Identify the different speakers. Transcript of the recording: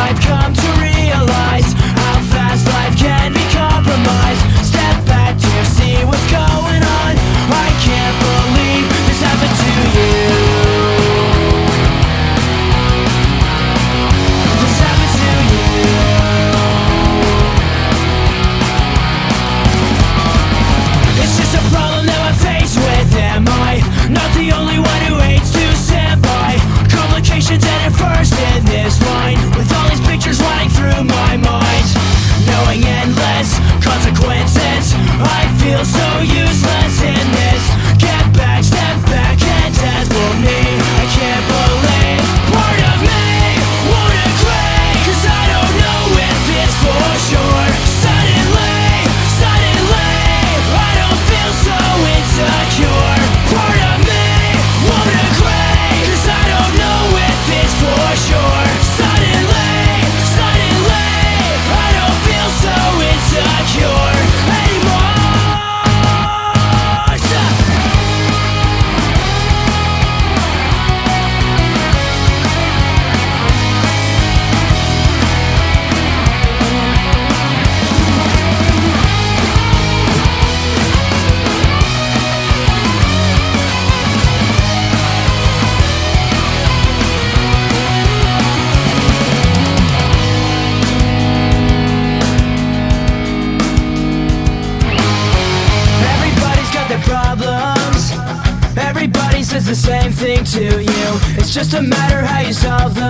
Speaker 1: I've come to realize how fast life can be compromised. Step back to see what's going on. I can't believe this happened to you. This happened to you. It's just a problem that I'm faced with. Am I not the only one who hates to stand by? Complications at first in this line, with all these pictures running through my mind, knowing endless consequences. I feel so useless in this. Get back, step back, and as for me, I can't believe part of me won't agree, 'cause I don't know if it's for sure. Suddenly, I don't feel so insecure. Part of me won't agree, 'cause I don't know if it's for sure. Suddenly, I don't feel so insecure anymore. Everybody's got their problems. Everybody says the same thing to you. It's just a matter how you solve them.